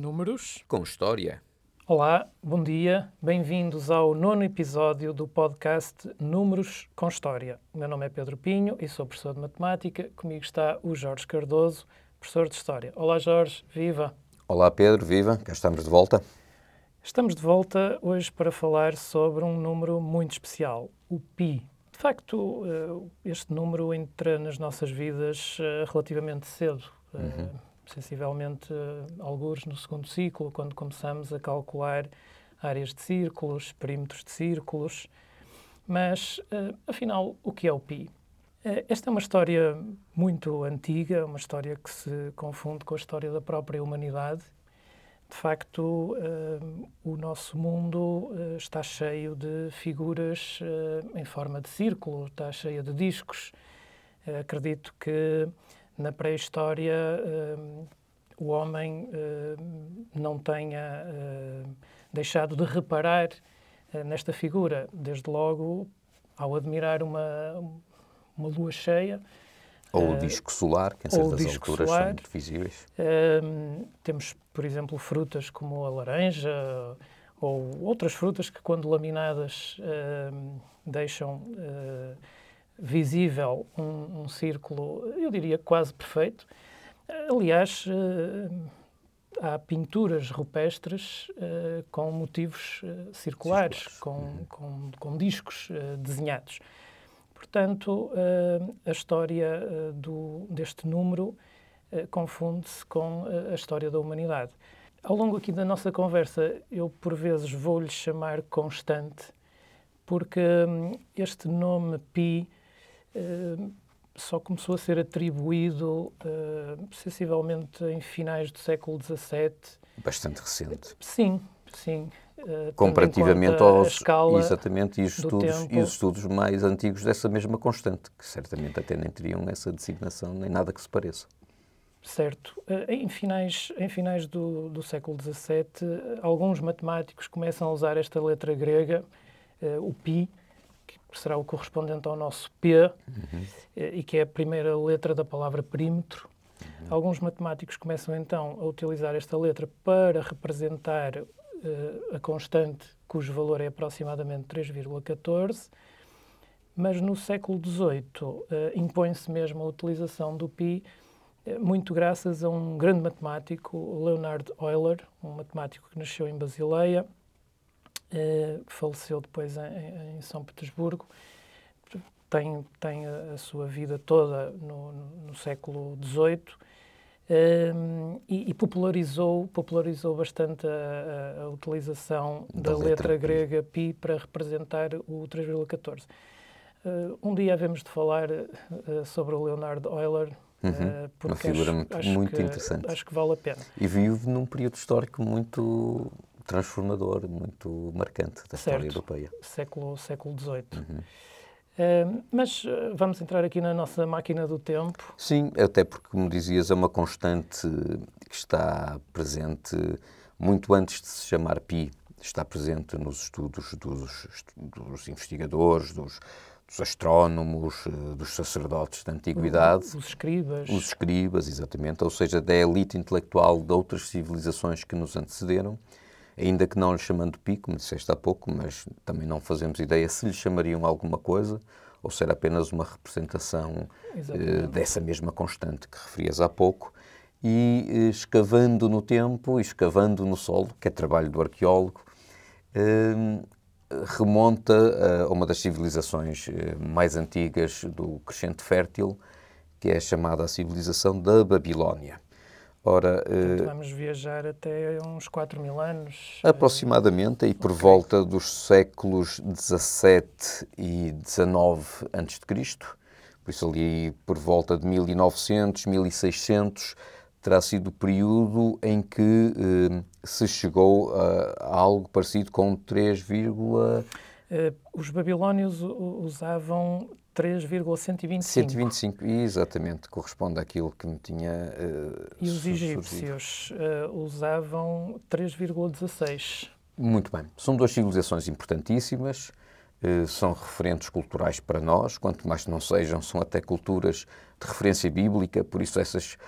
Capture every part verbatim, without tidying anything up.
Números com História. Olá, bom dia, bem-vindos ao nono episódio do podcast Números com História. O meu nome é Pedro Pinho e sou professor de Matemática. Comigo está o Jorge Cardoso, professor de História. Olá Jorge, viva! Olá Pedro, viva, cá estamos de volta. Estamos de volta hoje para falar sobre um número muito especial, o Pi. De facto, este número entra nas nossas vidas relativamente cedo. Uhum. Sensivelmente, alguns no segundo ciclo, quando começamos a calcular áreas de círculos, perímetros de círculos. Mas, afinal, o que é o Pi? Esta é uma história muito antiga, uma história que se confunde com a história da própria humanidade. De facto, o nosso mundo está cheio de figuras em forma de círculo, está cheio de discos. Acredito que na pré-história, uh, o homem uh, não tenha uh, deixado de reparar uh, nesta figura. Desde logo, ao admirar uma, uma lua cheia. Ou o disco solar, que em certas alturas solar, são muito visíveis. Uh, temos, por exemplo, frutas como a laranja ou outras frutas que, quando laminadas, uh, deixam uh, visível um, um círculo, eu diria, quase perfeito. Aliás, uh, há pinturas rupestres uh, com motivos uh, circulares, circulares. Com, uhum. com, com discos uh, desenhados. Portanto, uh, a história uh, do, deste número uh, confunde-se com uh, a história da humanidade. Ao longo aqui da nossa conversa, eu por vezes vou-lhe chamar constante, porque um, este nome Pi uh, só começou a ser atribuído uh, sensivelmente em finais do século dezassete. Bastante recente. Sim, sim. Uh, Comparativamente aos escala exatamente, e os, estudos, tempo. e os estudos mais antigos dessa mesma constante, que certamente até nem teriam essa designação, nem nada que se pareça. Certo. Uh, em finais, em finais do, do século dezassete, uh, alguns matemáticos começam a usar esta letra grega, uh, o Pi, que será o correspondente ao nosso P, uhum. uh, e que é a primeira letra da palavra perímetro. Uhum. Alguns matemáticos começam então a utilizar esta letra para representar Uh, a constante cujo valor é aproximadamente três vírgula catorze, mas no século dezoito uh, impõe-se mesmo a utilização do Pi, uh, muito graças a um grande matemático, Leonhard Euler, um matemático que nasceu em Basileia, uh, que faleceu depois em, em São Petersburgo. Tem, tem a, a sua vida toda no, no, no século dezoito. Um, e, e popularizou, popularizou bastante a, a, a utilização da, da letra, letra grega Pi para representar o três vírgula catorze. Uh, um dia havemos de falar uh, sobre o Leonhard Euler, uhum. uh, porque uma figura acho, muito, acho muito que, interessante. Acho que vale a pena. E vive num período histórico muito transformador, muito marcante da certo. história europeia. Século, século dezoito. Uhum. Uh, mas uh, vamos entrar aqui na nossa máquina do tempo. Sim, até porque, como dizias, é uma constante que está presente muito antes de se chamar Pi. Está presente nos estudos dos, dos investigadores, dos, dos astrónomos, dos sacerdotes da antiguidade. Os escribas. Os escribas, exatamente, ou seja, da elite intelectual de outras civilizações que nos antecederam. Ainda que não lhe chamando Pi, como disseste há pouco, mas também não fazemos ideia se lhe chamariam alguma coisa ou se era apenas uma representação eh, dessa mesma constante que referias há pouco. E eh, escavando no tempo e escavando no solo, que é trabalho do arqueólogo, eh, remonta a uma das civilizações eh, mais antigas do Crescente Fértil, que é chamada a civilização da Babilónia. Ora, Portanto, vamos viajar até uns quatro mil anos. Aproximadamente, e por okay. volta dos séculos dezassete e dezanove antes de Cristo, por isso ali por volta de mil e novecentos, mil e seiscentos, terá sido o período em que eh, se chegou a, a algo parecido com três, uh, os babilónios usavam três vírgula cento e vinte e cinco. cento e vinte e cinco, exatamente, corresponde àquilo que me tinha uh, E os egípcios uh, usavam três vírgula dezasseis. Muito bem. São duas civilizações importantíssimas, uh, são referentes culturais para nós, quanto mais não sejam, são até culturas de referência bíblica, por isso essas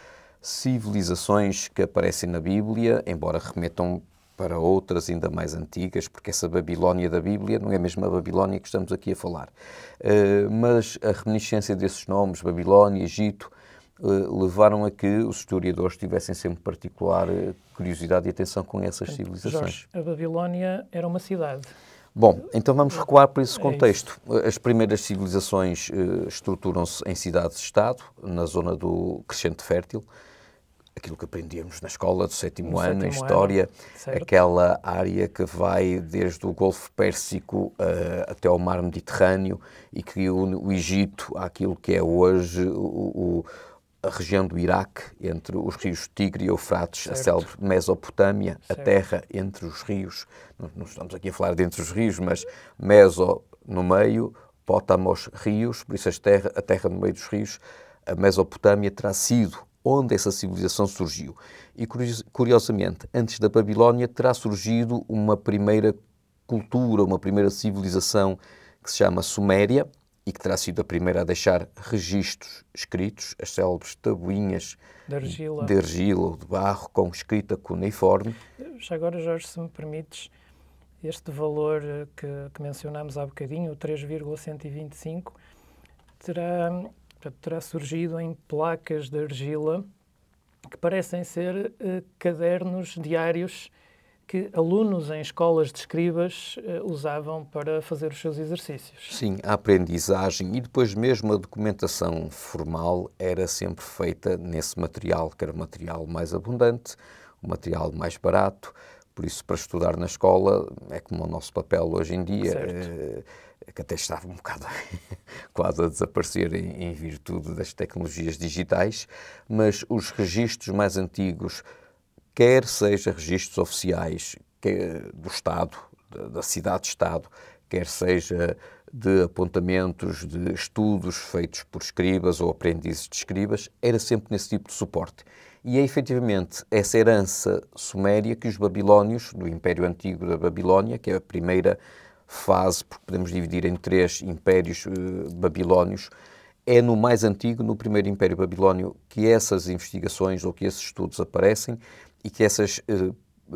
civilizações que aparecem na Bíblia, embora remetam para outras ainda mais antigas, porque essa Babilónia da Bíblia não é mesmo a Babilónia que estamos aqui a falar. Uh, mas a reminiscência desses nomes, Babilónia, Egito, uh, levaram a que os historiadores tivessem sempre particular uh, curiosidade e atenção com essas Portanto, civilizações. Jorge, a Babilónia era uma cidade. Bom, então vamos recuar para esse É contexto. As primeiras civilizações uh, estruturam-se em cidades-estado, na zona do Crescente Fértil, aquilo que aprendíamos na escola do sétimo No ano, em sétimo História, ano, aquela área que vai desde o Golfo Pérsico uh, até ao Mar Mediterrâneo e que une o Egito àquilo que é hoje o, o, a região do Iraque, entre os rios Tigre e Eufrates, certo. a célebre Mesopotâmia, Certo. a terra entre os rios, não, não estamos aqui a falar de entre os rios, mas Meso no meio, Potamos, rios, por isso a terra, a terra no meio dos rios, a Mesopotâmia terá sido onde essa civilização surgiu. E, curiosamente, antes da Babilónia terá surgido uma primeira cultura, uma primeira civilização que se chama Suméria e que terá sido a primeira a deixar registros escritos, as célebres tabuinhas de argila. de argila ou de barro com escrita cuneiforme. Já agora, Jorge, se me permites, este valor que, que mencionámos há bocadinho, o três vírgula cento e vinte e cinco, terá... terá surgido em placas de argila que parecem ser uh, cadernos diários que alunos em escolas de escribas uh, usavam para fazer os seus exercícios. Sim, a aprendizagem e depois mesmo a documentação formal era sempre feita nesse material, que era o material mais abundante, o material mais barato. Por isso, para estudar na escola, é como o nosso papel hoje em dia, eh, que até estava um bocado quase a desaparecer em, em virtude das tecnologias digitais, mas os registros mais antigos, quer seja registros oficiais quer do Estado, da, da cidade-Estado, quer seja de apontamentos de estudos feitos por escribas ou aprendizes de escribas, era sempre nesse tipo de suporte. E é efetivamente essa herança suméria que os babilónios, do Império Antigo da Babilónia, que é a primeira fase, porque podemos dividir em três impérios uh, babilónios, é no mais antigo, no primeiro Império Babilónio, que essas investigações ou que esses estudos aparecem e que essas uh,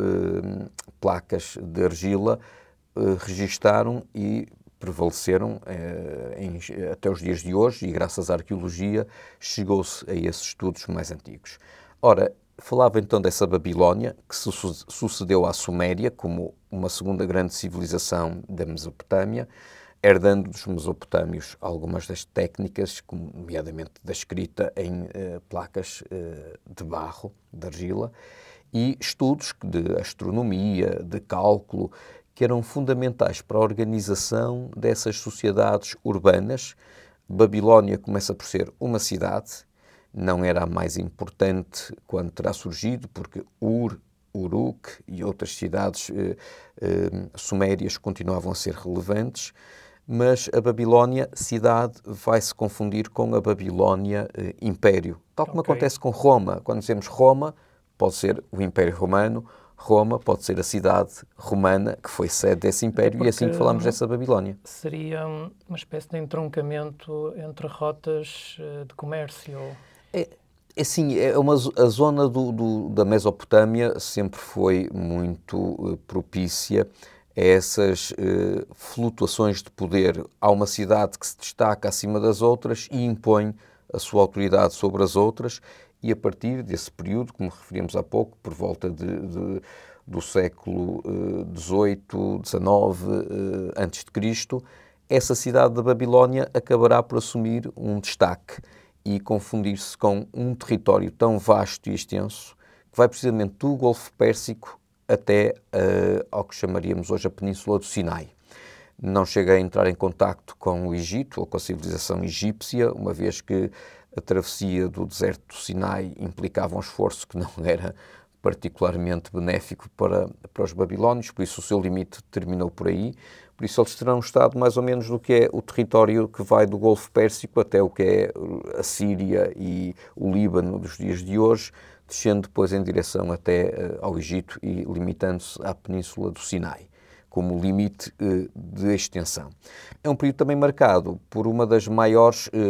uh, placas de argila uh, registaram e prevaleceram eh, em, até os dias de hoje e graças à arqueologia chegou-se a esses estudos mais antigos. Ora, falava então dessa Babilónia que se sucedeu à Suméria como uma segunda grande civilização da Mesopotâmia, herdando dos mesopotâmios algumas das técnicas, como, nomeadamente da escrita em eh, placas eh, de barro, de argila, e estudos de astronomia, de cálculo, que eram fundamentais para a organização dessas sociedades urbanas. Babilónia começa por ser uma cidade, não era a mais importante quando terá surgido, porque Ur, Uruk e outras cidades eh, eh, sumérias continuavam a ser relevantes, mas a Babilónia, cidade, vai se confundir com a Babilónia, eh, império. Tal como okay. acontece com Roma. Quando dizemos Roma, pode ser o Império Romano, Roma pode ser a cidade romana que foi sede desse império e assim que falamos dessa Babilónia. Seria uma espécie de entroncamento entre rotas de comércio? É, é sim, é uma, a zona do, do, da Mesopotâmia sempre foi muito uh, propícia a essas uh, flutuações de poder. Há uma cidade que se destaca acima das outras e impõe a sua autoridade sobre as outras. E a partir desse período, como referimos há pouco, por volta de, de, do século dezoito, dezenove antes de Cristo, essa cidade da Babilónia acabará por assumir um destaque e confundir-se com um território tão vasto e extenso que vai precisamente do Golfo Pérsico até uh, ao que chamaríamos hoje a Península do Sinai. Não chega a entrar em contacto com o Egito ou com a civilização egípcia, uma vez que a travessia do deserto do Sinai implicava um esforço que não era particularmente benéfico para, para os babilónios, por isso o seu limite terminou por aí. Por isso eles terão estado mais ou menos do que é o território que vai do Golfo Pérsico até o que é a Síria e o Líbano dos dias de hoje, descendo depois em direção até uh, ao Egito e limitando-se à Península do Sinai como limite uh, de extensão. É um período também marcado por uma das maiores uh,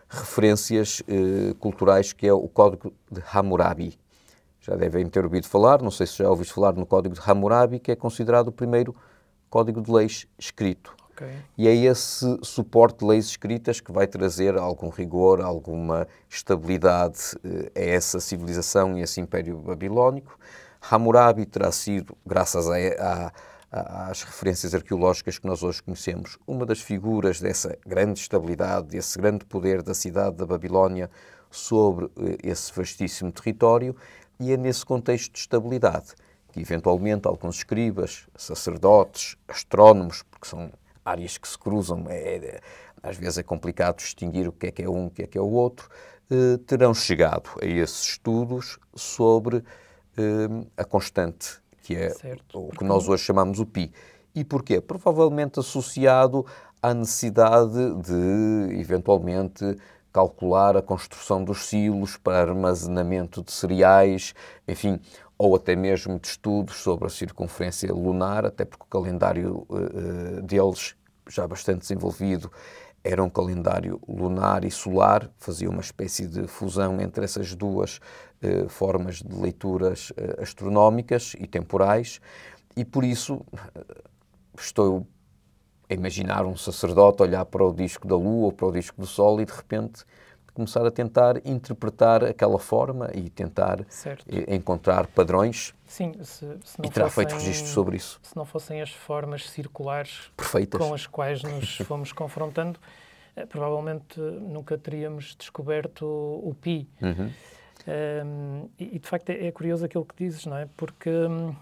referências eh, culturais, que é o Código de Hammurabi. Já devem ter ouvido falar, não sei se já ouviste falar no Código de Hammurabi, que é considerado o primeiro código de leis escrito. Okay. E é esse suporte de leis escritas que vai trazer algum rigor, alguma estabilidade eh, a essa civilização e a esse Império Babilónico. Hammurabi terá sido, graças a, a, a, às referências arqueológicas que nós hoje conhecemos, uma das figuras dessa grande estabilidade, desse grande poder da cidade da Babilónia sobre eh, esse vastíssimo território. E é nesse contexto de estabilidade que, eventualmente, alguns escribas, sacerdotes, astrónomos, porque são áreas que se cruzam, é, é, às vezes é complicado distinguir o que é que é um, o que é que é o outro, eh, terão chegado a esses estudos sobre eh, a constante, que é certo. O que nós hoje chamamos o Pi. E porquê? Provavelmente associado à necessidade de, eventualmente, calcular a construção dos silos para armazenamento de cereais, enfim, ou até mesmo de estudos sobre a circunferência lunar, até porque o calendário uh, deles, já bastante desenvolvido, era um calendário lunar e solar, fazia uma espécie de fusão entre essas duas uh, formas de leituras uh, astronómicas e temporais, e por isso uh, estou a imaginar um sacerdote olhar para o disco da Lua ou para o disco do Sol e, de repente, começar a tentar interpretar aquela forma e tentar certo. encontrar padrões. Sim, se, se não e terá fossem, feito registros sobre isso. Se não fossem as formas circulares perfeitas com as quais nos fomos confrontando, eh, provavelmente nunca teríamos descoberto o, o Pi. Uhum. Um, e, de facto, é, é curioso aquilo que dizes, não é? Porque uh,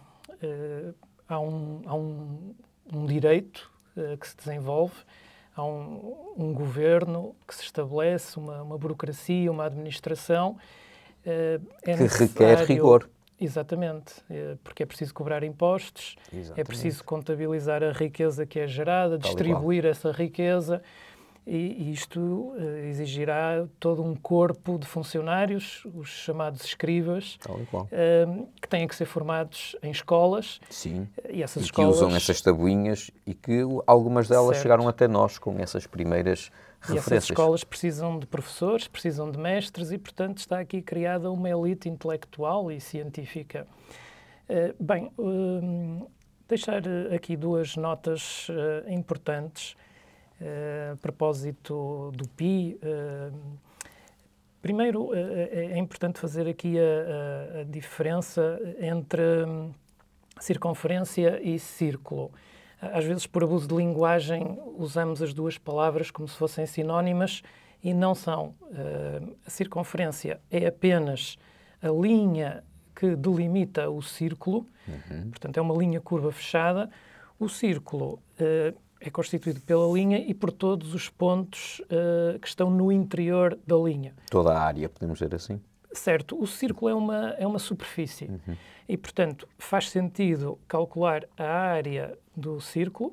há, um, há um, um direito uh, que se desenvolve, há um, um governo que se estabelece, uma, uma burocracia, uma administração. Uh, é que requer rigor. Exatamente, porque é preciso cobrar impostos, Exatamente. É preciso contabilizar a riqueza que é gerada, Tal distribuir essa riqueza, e, e isto uh, exigirá todo um corpo de funcionários, os chamados escribas, uh, que têm que ser formados em escolas. Sim, e, essas e escolas... que usam essas tabuinhas e que algumas delas certo. chegaram até nós com essas primeiras referências. E essas escolas precisam de professores, precisam de mestres e, portanto, está aqui criada uma elite intelectual e científica. Uh, bem, uh, deixar aqui duas notas uh, importantes uh, a propósito do Pi. Uh, primeiro, uh, é importante fazer aqui a, a, a diferença entre um, circunferência e círculo. Às vezes, por abuso de linguagem, usamos as duas palavras como se fossem sinónimas e não são. Uh, a circunferência é apenas a linha que delimita o círculo, uhum. portanto, é uma linha curva fechada. O círculo uh, é constituído pela linha e por todos os pontos uh, que estão no interior da linha. Toda a área, podemos dizer assim? Certo. O círculo é uma, é uma superfície. Uhum. E, portanto, faz sentido calcular a área do círculo,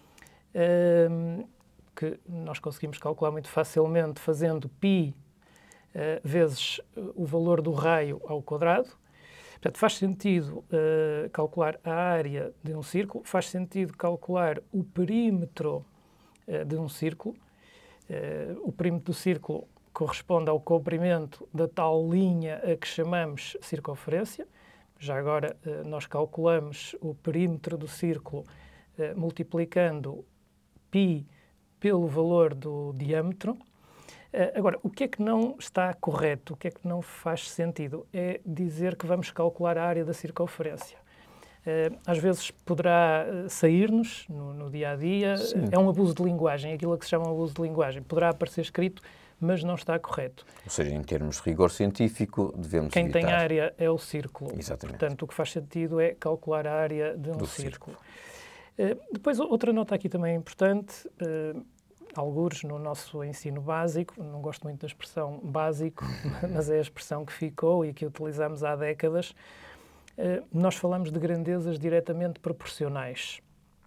um, que nós conseguimos calcular muito facilmente fazendo π uh, vezes o valor do raio ao quadrado. Portanto, faz sentido uh, calcular a área de um círculo, faz sentido calcular o perímetro uh, de um círculo. Uh, o perímetro do círculo corresponde ao comprimento da tal linha a que chamamos circunferência. Já agora, nós calculamos o perímetro do círculo multiplicando π pelo valor do diâmetro. Agora, o que é que não está correto, o que é que não faz sentido? É dizer que vamos calcular a área da circunferência. Às vezes poderá sair-nos no, no dia-a-dia. Sim. É um abuso de linguagem, aquilo a que se chama um abuso de linguagem. Poderá aparecer escrito, mas não está correto. Ou seja, em termos de rigor científico, devemos Quem evitar. tem área é o círculo. Exatamente. Portanto, o que faz sentido é calcular a área de um Do círculo. Uh, depois, outra nota aqui também importante, uh, algures no nosso ensino básico, não gosto muito da expressão básico, mas é a expressão que ficou e que utilizamos há décadas, uh, nós falamos de grandezas diretamente proporcionais.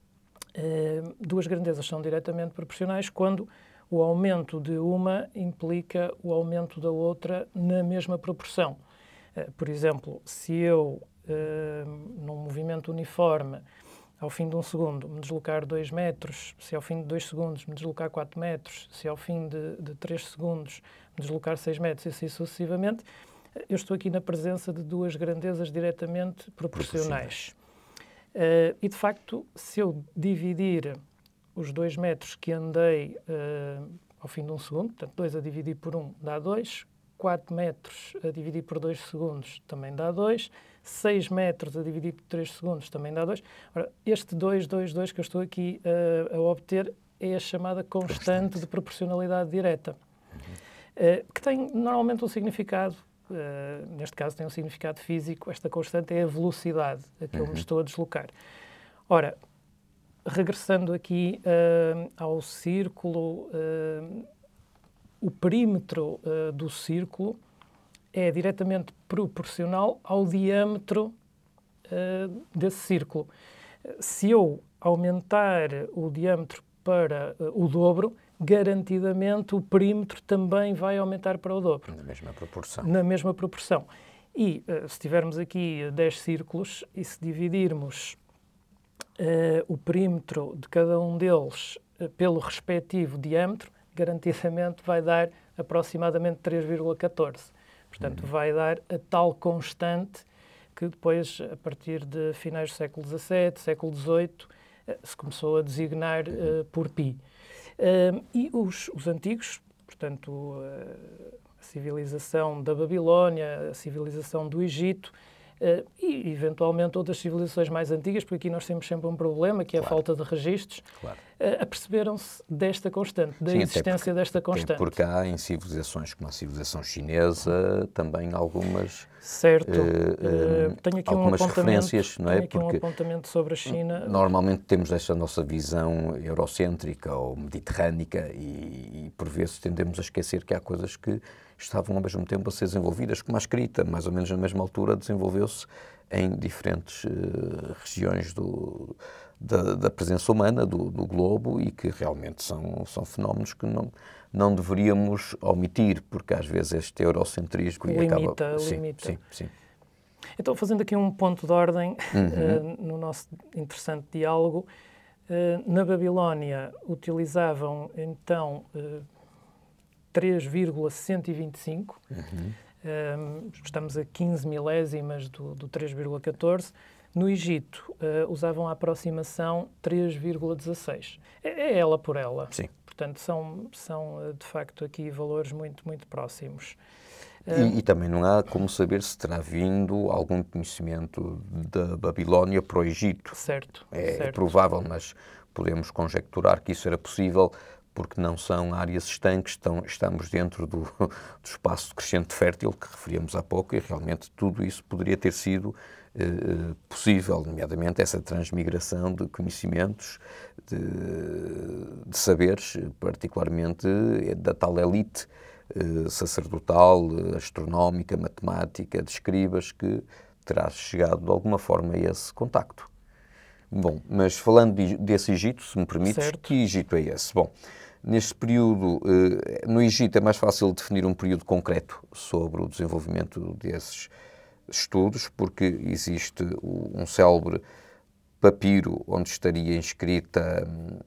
Uh, duas grandezas são diretamente proporcionais quando o aumento de uma implica o aumento da outra na mesma proporção. Uh, por exemplo, se eu, uh, num movimento uniforme, ao fim de um segundo me deslocar dois metros, se ao fim de dois segundos me deslocar quatro metros, se ao fim de, de três segundos me deslocar seis metros e assim sucessivamente, eu estou aqui na presença de duas grandezas diretamente proporcionais. Uh, e, de facto, se eu dividir os dois metros que andei uh, ao fim de um segundo, portanto, dois a dividir por um dá dois, quatro metros a dividir por dois segundos também dá dois, seis metros a dividir por três segundos também dá dois. Ora, este dois, dois, dois que eu estou aqui uh, a obter é a chamada constante, constante. de proporcionalidade direta, uhum. uh, que tem normalmente um significado. Uh, neste caso tem um significado físico, esta constante é a velocidade a que uhum. eu me estou a deslocar. Ora, regressando aqui uh, ao círculo, uh, o perímetro uh, do círculo é diretamente proporcional ao diâmetro uh, desse círculo. Se eu aumentar o diâmetro para uh, o dobro, garantidamente o perímetro também vai aumentar para o dobro. Na mesma proporção. Na mesma proporção. E uh, se tivermos aqui dez círculos e se dividirmos uh, o perímetro de cada um deles uh, pelo respectivo diâmetro, garantidamente vai dar aproximadamente três vírgula catorze. Portanto, uhum. vai dar a tal constante que depois, a partir de finais do século dezassete, século dezoito, uh, se começou a designar uh, por π. Uh, e os, os antigos, portanto, uh, a civilização da Babilónia, a civilização do Egito uh, e, eventualmente, outras civilizações mais antigas, porque aqui nós temos sempre um problema, que é claro. a falta de registros, claro. uh, aperceberam-se desta constante, da Sim, existência porque, desta constante. Porque há em civilizações como a civilização chinesa também algumas... Certo. Uh, uh, tenho aqui algumas um referências, não é? Tenho aqui porque um apontamento sobre a China. Normalmente temos esta nossa visão eurocêntrica ou mediterrânica e, e, por vezes, tendemos a esquecer que há coisas que estavam ao mesmo tempo a ser desenvolvidas, como a escrita, mais ou menos na mesma altura, desenvolveu-se em diferentes uh, regiões do, da, da presença humana, do, do globo, e que realmente são, são fenómenos que não, não deveríamos omitir, porque às vezes este eurocentrismo limita, acaba... limita. Sim, sim, sim. Então, fazendo aqui um ponto de ordem uhum. uh, no nosso interessante diálogo, uh, na Babilónia utilizavam então uh, três vírgula cento e vinte e cinco, uhum. uh, estamos a quinze milésimas do, do três vírgula catorze. No Egito uh, usavam a aproximação três vírgula dezasseis. É, é ela por ela. Sim. Portanto, são, são de facto aqui valores muito, muito próximos. E, e também não há como saber se terá vindo algum conhecimento da Babilónia para o Egito. Certo. É, certo. é provável, mas podemos conjecturar que isso era possível porque não são áreas estanques, estão, estamos dentro do, do espaço crescente fértil que referíamos há pouco e realmente tudo isso poderia ter sido eh, possível, nomeadamente essa transmigração de conhecimentos, de, de saberes, particularmente da tal elite sacerdotal, astronómica, matemática, de escribas, que terá chegado de alguma forma a esse contacto. Bom, mas falando de, desse Egito, se me permites, certo. Que Egito é esse? Bom, neste período, no Egito é mais fácil definir um período concreto sobre o desenvolvimento desses estudos, porque existe um célebre papiro onde estaria inscrita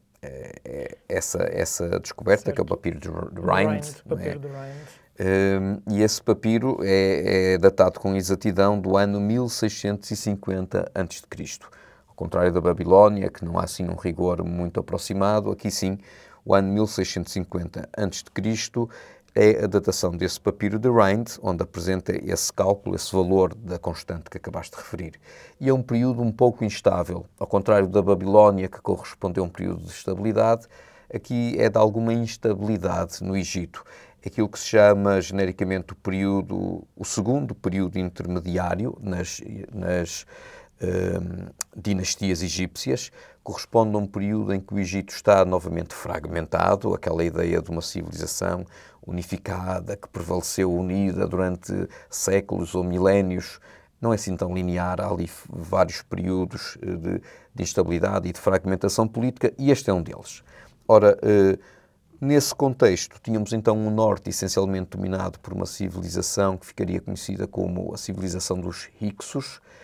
essa, essa descoberta, certo. Que é o papiro de Rind. Papiro de Rind. Um, e esse papiro é, é datado com exatidão do ano mil seiscentos e cinquenta antes de Cristo. Ao contrário da Babilónia, que não há assim um rigor muito aproximado, aqui sim, o ano mil seiscentos e cinquenta antes de Cristo é a datação desse papiro de Rind, onde apresenta esse cálculo, esse valor da constante que acabaste de referir. E é um período um pouco instável, ao contrário da Babilónia, que correspondeu a um período de estabilidade, aqui é de alguma instabilidade no Egito. Aquilo que se chama genericamente o período, o segundo período intermediário nas, nas um, dinastias egípcias, corresponde a um período em que o Egito está novamente fragmentado, aquela ideia de uma civilização unificada, que prevaleceu unida durante séculos ou milénios, não é assim tão linear, há ali vários períodos de, de instabilidade e de fragmentação política, e este é um deles. Ora, eh, nesse contexto, tínhamos então um norte essencialmente dominado por uma civilização que ficaria conhecida como a civilização dos Hyksos,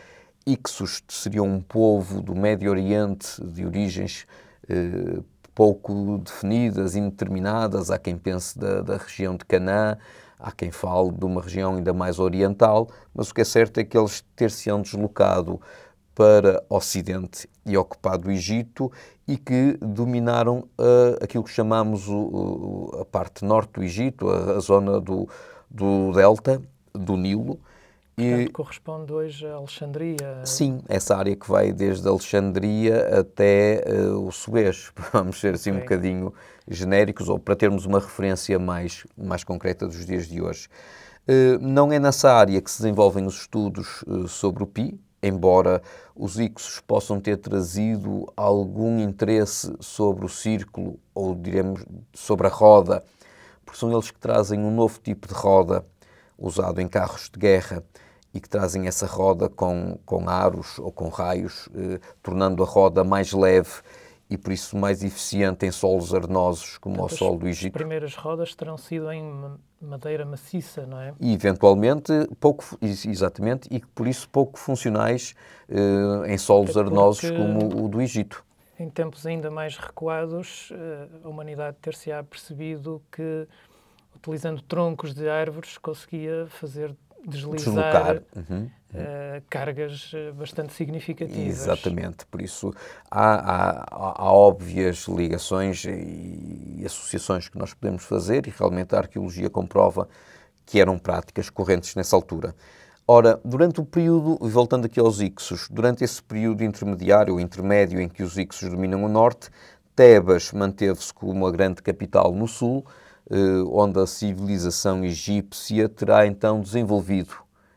Ixos seriam um povo do Médio Oriente de origens eh, pouco definidas, indeterminadas. Há quem pense da, da região de Canaã, há quem fale de uma região ainda mais oriental, mas o que é certo é que eles ter-se-ão deslocado para o Ocidente e ocupado o Egito e que dominaram uh, aquilo que chamamos o, o, a parte norte do Egito, a, a zona do, do delta do Nilo. Portanto, E, corresponde hoje a Alexandria. sim, essa área que vai desde Alexandria até uh, o Suez, vamos ser assim okay. um bocadinho genéricos, ou para termos uma referência mais, mais concreta dos dias de hoje. Uh, não é nessa área que se desenvolvem os estudos uh, sobre o Pi, embora os Ixos possam ter trazido algum interesse sobre o círculo, ou diremos sobre a roda, porque são eles que trazem um novo tipo de roda usado em carros de guerra e que trazem essa roda com, com aros ou com raios, eh, tornando a roda mais leve e por isso mais eficiente em solos arenosos como Portanto, o solo do Egito. As primeiras rodas terão sido em madeira maciça, não é? E eventualmente pouco, exatamente, e por isso pouco funcionais eh, em solos Até arenosos como o do Egito. Em tempos ainda mais recuados, a humanidade ter-se-á percebido que, utilizando troncos de árvores, conseguia fazer deslizar uhum. uh, cargas bastante significativas. Exatamente, por isso há, há, há óbvias ligações e associações que nós podemos fazer e realmente a arqueologia comprova que eram práticas correntes nessa altura. Ora, durante o período, voltando aqui aos Ixos, durante esse período intermediário ou intermédio em que os Ixos dominam o norte, Tebas manteve-se como a grande capital no sul, onde a civilização egípcia terá então desenvolvido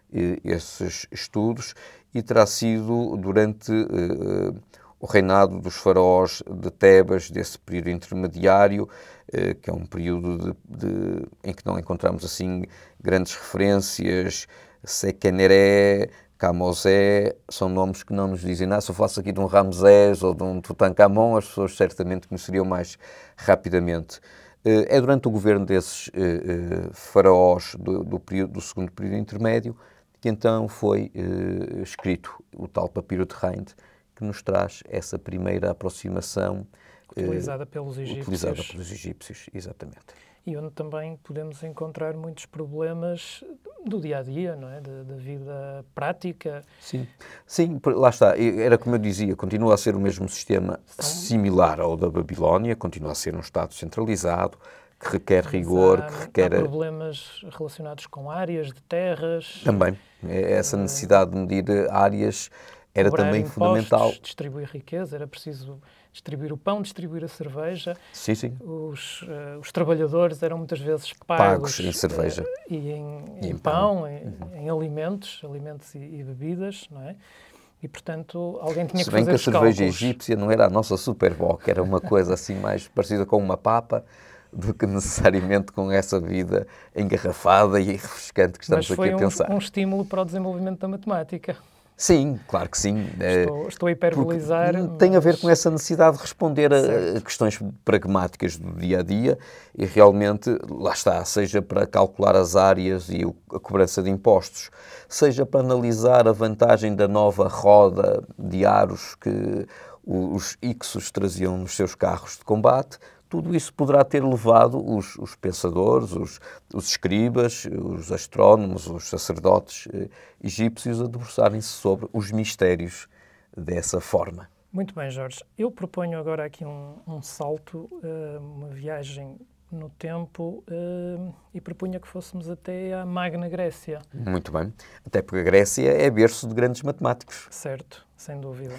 esses estudos e terá sido durante o reinado dos faraós de Tebas, desse período intermediário, que é um período de, de, em que não encontramos assim grandes referências. Sequeneré, Camosé, são nomes que não nos dizem nada. Se eu faço aqui de um Ramsés ou de um Tutankhamon, as pessoas certamente conheceriam mais rapidamente. É durante o governo desses uh, uh, faraós do, do, período, do segundo período intermédio que então foi uh, escrito o tal Papiro de Hind, que nos traz essa primeira aproximação utilizada, uh, pelos, egípcios. utilizada pelos egípcios. Exatamente. E onde também podemos encontrar muitos problemas do dia-a-dia, não é? Da, da vida prática. Sim. Sim, lá está. Era como eu dizia, continua a ser o mesmo sistema São... similar ao da Babilónia, continua a ser um Estado centralizado, que requer Mas rigor, há, que requer... Há problemas relacionados com áreas de terras. Também. Essa necessidade de medir áreas era também impostos, fundamental. Distribuir riqueza, era preciso distribuir o pão, distribuir a cerveja. Sim, sim. Os, uh, os trabalhadores eram muitas vezes pagos, pagos em cerveja. Uh, e em, e em em pão, pão. Em, uhum. em alimentos, alimentos e, e bebidas, não é? E, portanto, alguém tinha Se que bem fazer que a os cerveja cálculos. egípcia não era a nossa Super Bock, era uma coisa assim mais parecida com uma papa do que necessariamente com essa vida engarrafada e refrescante que estamos Mas foi aqui a um, pensar. um estímulo para o desenvolvimento da matemática. Sim, claro que sim. Estou, estou a hiperbolizar. Porque tem mas... a ver com essa necessidade de responder a, a questões pragmáticas do dia-a-dia e realmente, lá está, seja para calcular as áreas e a cobrança de impostos, seja para analisar a vantagem da nova roda de aros que os Ixos traziam nos seus carros de combate. Tudo isso poderá ter levado os, os pensadores, os, os escribas, os astrónomos, os sacerdotes eh, egípcios a debruçarem-se sobre os mistérios dessa forma. Muito bem, Jorge. Eu proponho agora aqui um, um salto, uh, uma viagem no tempo uh, e propunha que fôssemos até à Magna Grécia. Muito bem. Até porque a Grécia é berço de grandes matemáticos. Certo, sem dúvida.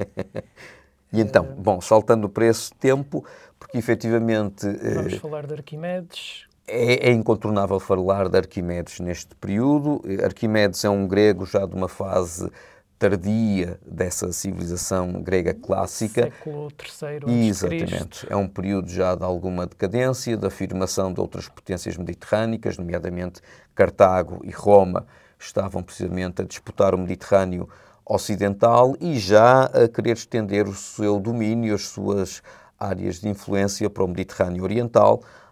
E então, bom, saltando para esse tempo, porque efetivamente... Vamos eh, falar de Arquimedes. É, é incontornável falar de Arquimedes neste período. Arquimedes é um grego já de uma fase tardia dessa civilização grega clássica. Século terceiro antes de Cristo. Exatamente. É um período já de alguma decadência, da afirmação de outras potências mediterrânicas, nomeadamente Cartago e Roma, estavam precisamente a disputar o Mediterrâneo ocidental e já a querer estender o seu domínio, as suas áreas de influência para o Mediterrâneo oriental,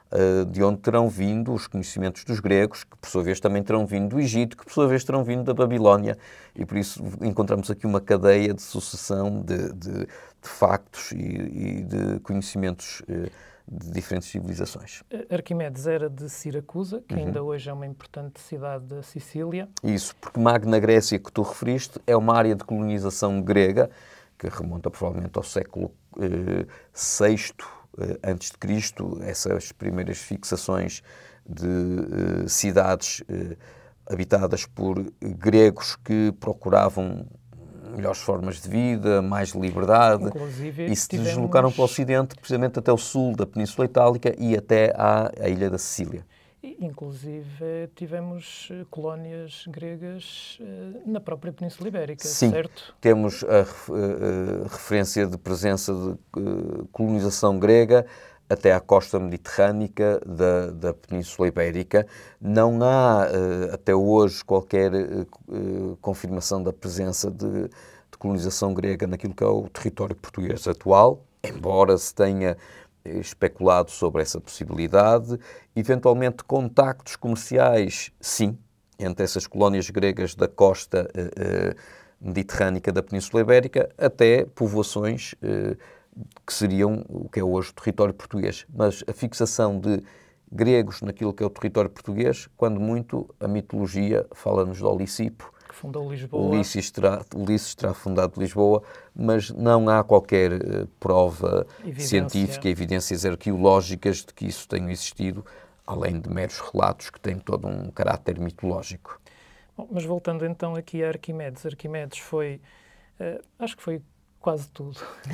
de onde terão vindo os conhecimentos dos gregos, que por sua vez também terão vindo do Egito, que por sua vez terão vindo da Babilónia, e por isso encontramos aqui uma cadeia de sucessão de, de, de factos e, e de conhecimentos de diferentes civilizações. Arquimedes era de Siracusa, que uhum. ainda hoje é uma importante cidade da Sicília. Isso, porque Magna Grécia, que tu referiste, é uma área de colonização grega, que remonta provavelmente ao século eh, sexto antes de Cristo, essas primeiras fixações de uh, cidades uh, habitadas por gregos que procuravam melhores formas de vida, mais liberdade, inclusive, e se tivemos... deslocaram para o Ocidente, precisamente até o sul da Península Itálica e até à, à ilha da Sicília. Inclusive, tivemos colónias gregas uh, na própria Península Ibérica, Sim, certo? Temos a, a, a referência de presença de uh, colonização grega até à costa mediterrânica da, da Península Ibérica. Não há, uh, até hoje, qualquer uh, uh, confirmação da presença de, de colonização grega naquilo que é o território português atual, embora se tenha especulado sobre essa possibilidade. Eventualmente, contactos comerciais, sim, entre essas colónias gregas da costa eh, eh, mediterrânica da Península Ibérica até povoações eh, que seriam o que é hoje o território português. Mas a fixação de gregos naquilo que é o território português, quando muito, a mitologia fala-nos de Olisipo, que fundou Lisboa. Ulisses terá, Ulisses terá fundado Lisboa, mas não há qualquer uh, prova evidência. científica, evidências arqueológicas de que isso tenha existido, além de meros relatos que têm todo um caráter mitológico. Bom, mas voltando então aqui a Arquimedes. Arquimedes foi, uh, acho que foi quase tudo.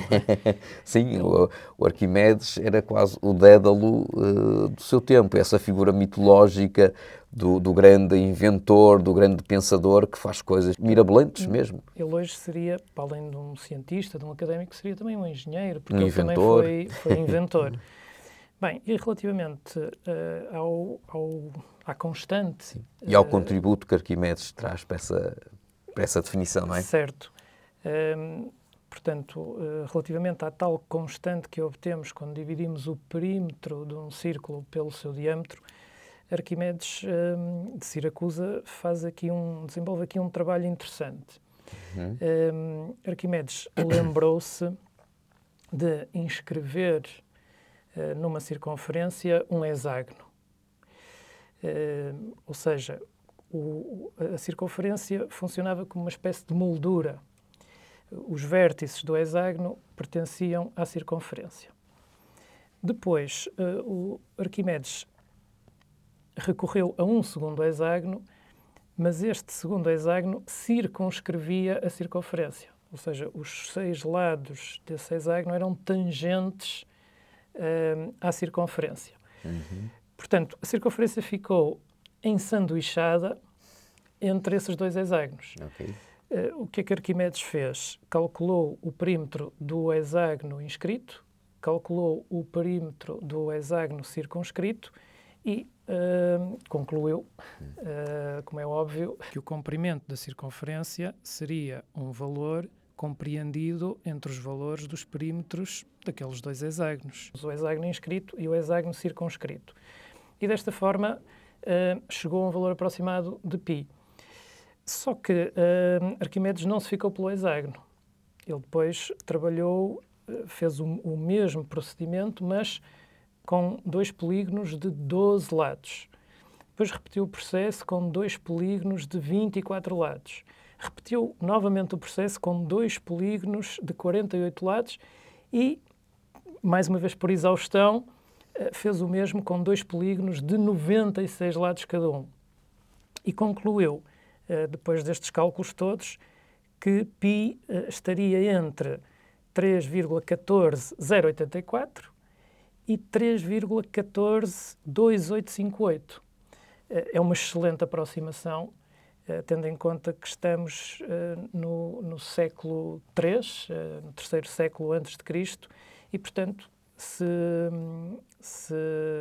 Sim, o, o Arquimedes era quase o Dédalo uh, do seu tempo, essa figura mitológica do, do grande inventor, do grande pensador que faz coisas mirabolantes mesmo. Ele hoje seria, para além de um cientista, de um académico, seria também um engenheiro, porque um ele inventor. também foi, foi inventor. Bem, e relativamente uh, ao, ao, à constante... Sim. E ao uh, contributo que Arquimedes traz para essa, para essa definição, não é? Certo. Um, Portanto, uh, relativamente à tal constante que obtemos quando dividimos o perímetro de um círculo pelo seu diâmetro, Arquimedes um, de Siracusa faz aqui um, desenvolve aqui um trabalho interessante. Uhum. Um, Arquimedes lembrou-se de inscrever uh, numa circunferência um hexágono. Uh, ou seja, o, a circunferência funcionava como uma espécie de moldura. Os vértices do hexágono pertenciam à circunferência. Depois, uh, o Arquimedes recorreu a um segundo hexágono, mas este segundo hexágono circunscrevia a circunferência. Ou seja, os seis lados desse hexágono eram tangentes uh, à circunferência. Uhum. Portanto, a circunferência ficou ensanduichada entre esses dois hexágonos. Okay. Uh, o que é que Arquimedes fez? Calculou o perímetro do hexágono inscrito, calculou o perímetro do hexágono circunscrito e uh, concluiu, uh, como é óbvio, que o comprimento da circunferência seria um valor compreendido entre os valores dos perímetros daqueles dois hexágonos, o hexágono inscrito e o hexágono circunscrito. E desta forma uh, chegou a um valor aproximado de π. Só que uh, Arquimedes não se ficou pelo hexágono. Ele depois trabalhou, uh, fez o, o mesmo procedimento, mas com dois polígonos de doze lados. Depois repetiu o processo com dois polígonos de vinte e quatro lados. Repetiu novamente o processo com dois polígonos de quarenta e oito lados e, mais uma vez por exaustão, uh, fez o mesmo com dois polígonos de noventa e seis lados cada um. E concluiu, Uh, depois destes cálculos todos, que π uh, estaria entre três vírgula um quatro zero oito quatro e três vírgula um quatro dois oito cinco oito. Uh, é uma excelente aproximação, uh, tendo em conta que estamos uh, no, no século três, uh, no terceiro século antes de Cristo, e, portanto, se, se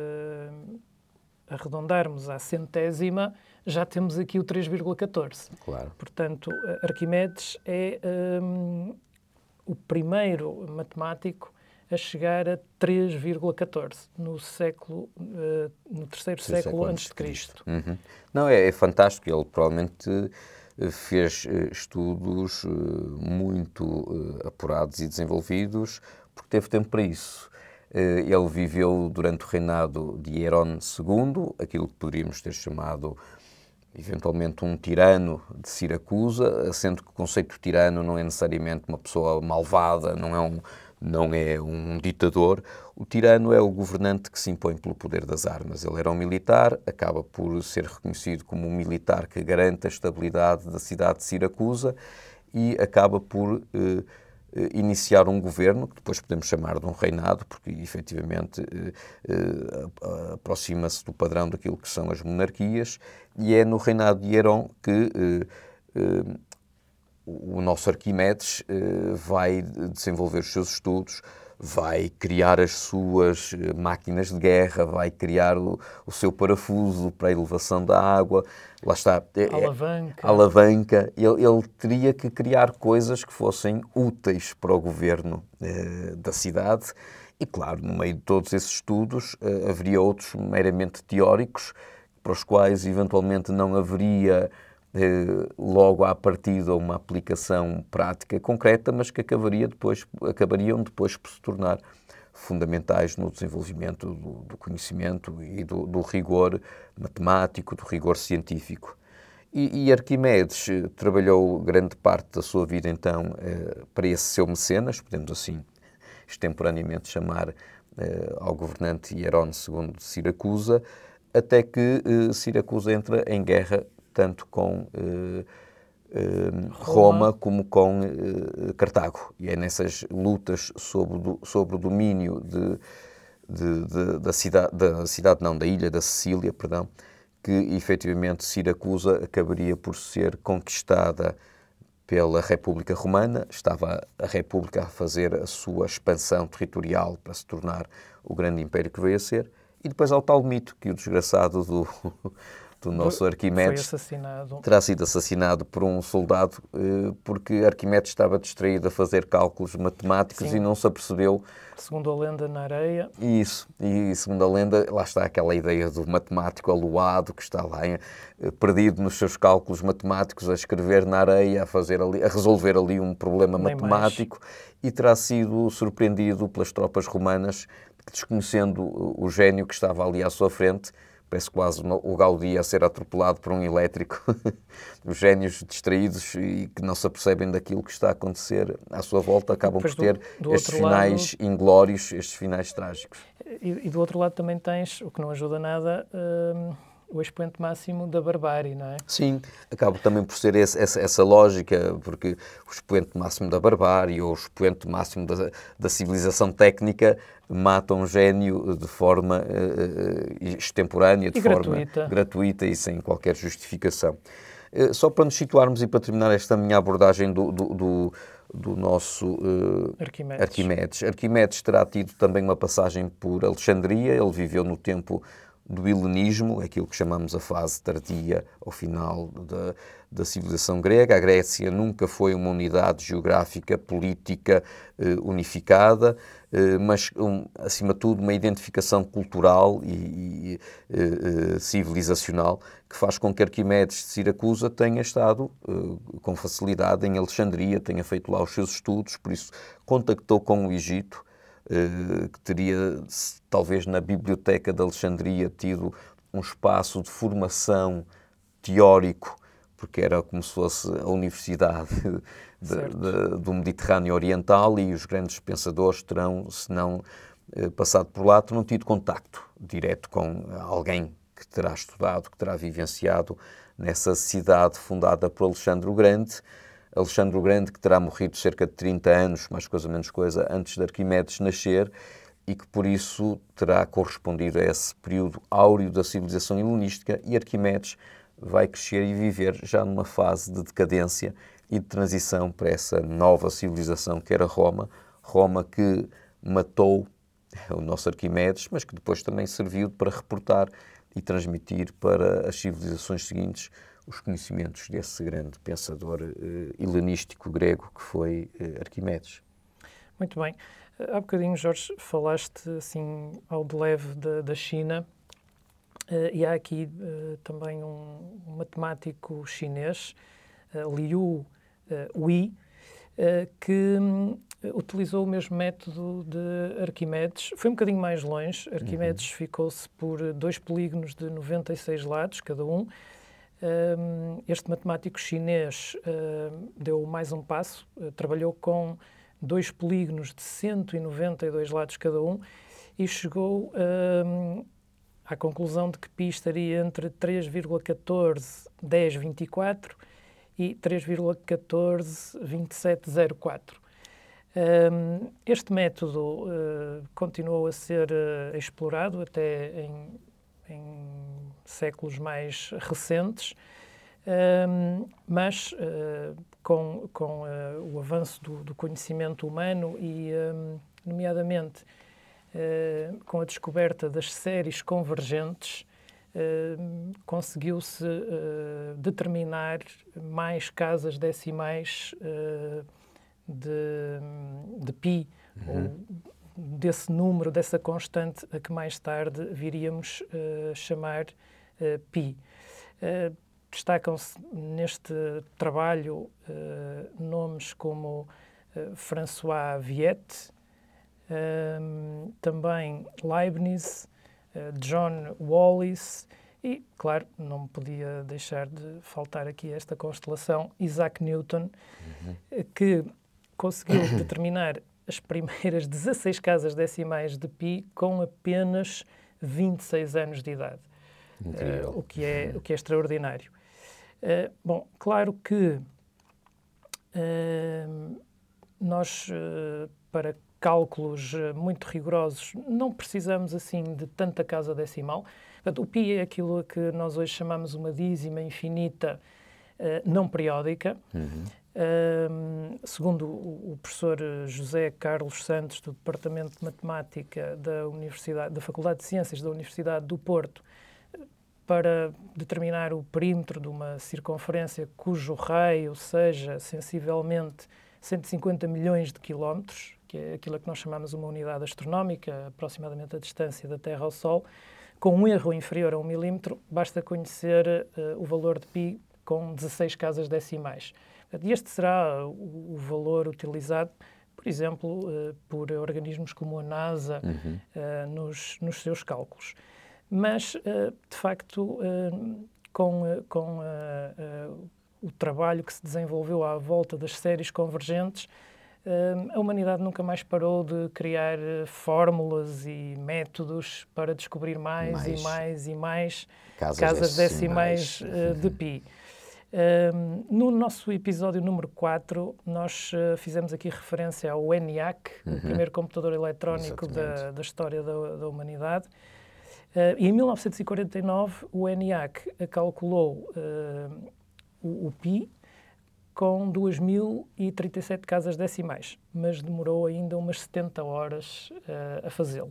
arredondarmos à centésima, já temos aqui o três vírgula um quatro. Claro. Portanto, Arquimedes é um, o primeiro matemático a chegar a três vírgula catorze no século, uh, no terceiro século, século antes de Cristo. Uhum. Não, é, é fantástico. Ele provavelmente uh, fez uh, estudos uh, muito uh, apurados e desenvolvidos porque teve tempo para isso. Uh, ele viveu durante o reinado de Hierón segundo, aquilo que poderíamos ter chamado eventualmente um tirano de Siracusa, sendo que o conceito de tirano não é necessariamente uma pessoa malvada, não é um, não é um ditador. O tirano é o governante que se impõe pelo poder das armas. Ele era um militar, acaba por ser reconhecido como um militar que garante a estabilidade da cidade de Siracusa e acaba por eh, iniciar um governo, que depois podemos chamar de um reinado, porque efetivamente eh, eh, aproxima-se do padrão daquilo que são as monarquias, e é no reinado de Hierón que eh, eh, o nosso Arquimedes eh, vai desenvolver os seus estudos, vai criar as suas máquinas de guerra, vai criar o, o seu parafuso para a elevação da água, lá está, é, alavanca. A alavanca. Ele, ele teria que criar coisas que fossem úteis para o governo eh, da cidade e, claro, no meio de todos esses estudos eh, haveria outros meramente teóricos, para os quais eventualmente não haveria logo à partida uma aplicação prática concreta, mas que acabaria depois, acabariam depois por se tornar fundamentais no desenvolvimento do, do conhecimento e do, do rigor matemático, do rigor científico. E, e Arquimedes trabalhou grande parte da sua vida, então, para esse seu mecenas, podemos assim extemporaneamente chamar ao governante Hierón segundo de Siracusa, até que Siracusa entra em guerra tanto com eh, eh, Roma. Roma como com eh, Cartago. E é nessas lutas sobre, do, sobre o domínio de, de, de, da, cidade, da cidade, não, da ilha da Sicília, perdão, que efetivamente Siracusa acabaria por ser conquistada pela República Romana. Estava a República a fazer a sua expansão territorial para se tornar o grande império que veio a ser. E depois há o tal mito que o desgraçado do... do nosso Arquimedes terá sido assassinado por um soldado porque Arquimedes estava distraído a fazer cálculos matemáticos. Sim. E não se apercebeu. Segundo a lenda, na areia. Isso, e segundo a lenda, lá está aquela ideia do matemático aluado que está lá eh, perdido nos seus cálculos matemáticos, a escrever na areia, a, fazer ali, a resolver ali um problema Nem matemático mais. E terá sido surpreendido pelas tropas romanas que, desconhecendo o gênio que estava ali à sua frente, parece quase o Gaudí a ser atropelado por um elétrico. Os génios distraídos e que não se apercebem daquilo que está a acontecer à sua volta acabam por ter do, do estes finais lado, inglórios, estes finais trágicos. E, e do outro lado também tens, o que não ajuda nada, hum, o expoente máximo da barbárie, não é? Sim, acaba também por ser esse, essa, essa lógica, porque o expoente máximo da barbárie ou o expoente máximo da, da civilização técnica mata um gênio de forma uh, extemporânea, de e forma gratuita. gratuita e sem qualquer justificação. Uh, só para nos situarmos e para terminar esta minha abordagem do, do, do, do nosso uh, Arquimedes. Arquimedes. Arquimedes terá tido também uma passagem por Alexandria, ele viveu no tempo do helenismo, aquilo que chamamos a fase tardia ao final da, da civilização grega. A Grécia nunca foi uma unidade geográfica, política eh, unificada, eh, mas, um, acima de tudo, uma identificação cultural e, e eh, civilizacional que faz com que Arquimedes de Siracusa tenha estado eh, com facilidade em Alexandria, tenha feito lá os seus estudos, por isso contactou com o Egito, que teria, talvez na Biblioteca de Alexandria, tido um espaço de formação teórico, porque era como se fosse a Universidade de, de, do Mediterrâneo Oriental, e os grandes pensadores terão, se não eh, passado por lá, terão tido contacto direto com alguém que terá estudado, que terá vivenciado nessa cidade fundada por Alexandre o Grande. Alexandre o Grande, que terá morrido cerca de trinta anos, mais coisa menos coisa, antes de Arquimedes nascer, e que por isso terá correspondido a esse período áureo da civilização helenística, e Arquimedes vai crescer e viver já numa fase de decadência e de transição para essa nova civilização que era Roma, Roma que matou o nosso Arquimedes, mas que depois também serviu para reportar e transmitir para as civilizações seguintes os conhecimentos desse grande pensador uh, helenístico grego que foi uh, Arquimedes. Muito bem. Há bocadinho, Jorge, falaste assim ao de leve da, da China, uh, e há aqui uh, também um, um matemático chinês, uh, Liu uh, Hui, uh, que um, utilizou o mesmo método de Arquimedes. Foi um bocadinho mais longe. Arquimedes uhum. ficou-se por dois polígonos de noventa e seis lados, cada um. Um, este matemático chinês uh, deu mais um passo, uh, trabalhou com dois polígonos de cento e noventa e dois lados cada um e chegou um, à conclusão de que π estaria entre três vírgula catorze dez vinte e quatro e três vírgula catorze vinte e sete zero quatro. Um, este método uh, continuou a ser uh, explorado até em, em séculos mais recentes, um, mas uh, com, com uh, o avanço do, do conhecimento humano e, um, nomeadamente, uh, com a descoberta das séries convergentes, uh, conseguiu-se uh, determinar mais casas decimais uh, de, de π, uhum. ou desse número, dessa constante a que mais tarde viríamos uh, chamar uh, π. Uh, Destacam-se neste trabalho uh, nomes como uh, François Viette, uh, também Leibniz, uh, John Wallis e, claro, não me podia deixar de faltar aqui esta constelação, Isaac Newton, uhum. que conseguiu determinar as primeiras dezasseis casas decimais de π com apenas vinte e seis anos de idade, uh, o, que é, o que é extraordinário. Uh, bom, claro que uh, nós, uh, para cálculos uh, muito rigorosos, não precisamos assim de tanta casa decimal. Portanto, o π é aquilo que nós hoje chamamos uma dízima infinita uh, não periódica. Uhum. Uh, segundo o, o professor José Carlos Santos, do Departamento de Matemática da, Universidade, da Faculdade de Ciências da Universidade do Porto, para determinar o perímetro de uma circunferência cujo raio seja sensivelmente cento e cinquenta milhões de quilómetros, que é aquilo que nós chamamos uma unidade astronómica, aproximadamente a distância da Terra ao Sol, com um erro inferior a um milímetro, basta conhecer uh, o valor de π com dezasseis casas decimais. E este será o, o valor utilizado, por exemplo, uh, por organismos como a NASA uhum. uh, nos, nos seus cálculos. Mas, uh, de facto, uh, com, uh, com uh, uh, o trabalho que se desenvolveu à volta das séries convergentes, uh, a humanidade nunca mais parou de criar uh, fórmulas e métodos para descobrir mais, mais e mais e mais casas, casas decimais, decimais uh, de π. Uh, no nosso episódio número quatro, nós uh, fizemos aqui referência ao ENIAC, uhum. o primeiro computador eletrónico da, da história da, da humanidade. Uh, e em mil novecentos e quarenta e nove, o ENIAC calculou uh, o, o π com duas mil e trinta e sete casas decimais, mas demorou ainda umas setenta horas uh, a fazê-lo.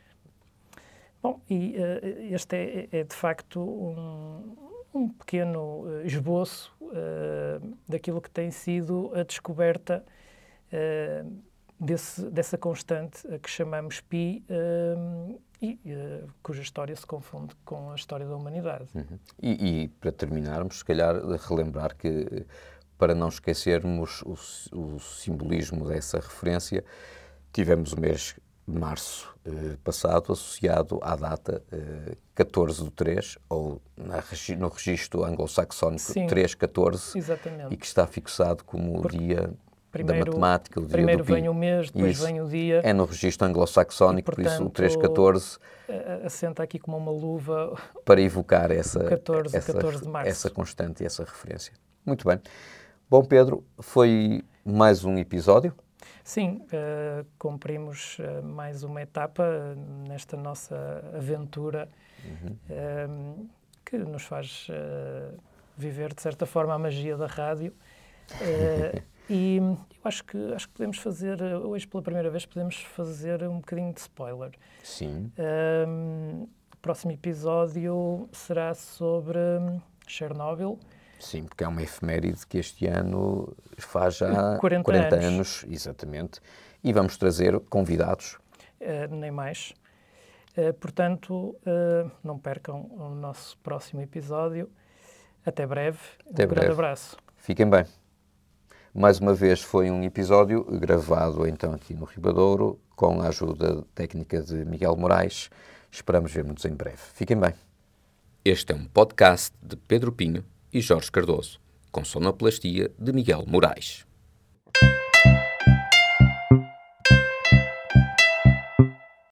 Bom, e uh, este é, é, de facto, um, um pequeno uh, esboço uh, daquilo que tem sido a descoberta uh, desse, dessa constante a que chamamos π, uh, e uh, cuja história se confunde com a história da humanidade. Uhum. E, e, para terminarmos, se calhar, relembrar que, para não esquecermos o, o simbolismo dessa referência, tivemos o mês de março eh, passado associado à data eh, catorze do três, ou na, no registro anglo-saxónico três catorze, exatamente. E que está fixado como o dia primeiro, da matemática, o dia primeiro do π. Vem o mês, depois isso. Vem o dia. É no registro anglo-saxónico, por isso o três catorze assenta aqui como uma luva para evocar essa, catorze, essa, catorze de março. essa constante e essa referência. Muito bem. Bom, Pedro, foi mais um episódio. Sim, uh, cumprimos uh, mais uma etapa nesta nossa aventura uhum. uh, que nos faz uh, viver, de certa forma, a magia da rádio. Uh, e eu acho que, acho que podemos fazer, hoje pela primeira vez, podemos fazer um bocadinho de spoiler. Sim. Uh, o próximo episódio será sobre Chernobyl. Sim, porque é uma efeméride que este ano faz já quarenta, quarenta anos. anos, exatamente, e vamos trazer convidados. Uh, nem mais. Uh, portanto, uh, não percam o nosso próximo episódio. Até breve. Até um breve. grande abraço. Fiquem bem. Mais uma vez foi um episódio gravado então aqui no Ribadouro com a ajuda técnica de Miguel Moraes. Esperamos ver-nos em breve. Fiquem bem. Este é um podcast de Pedro Pinho e Jorge Cardoso, com sonoplastia de Miguel Moraes.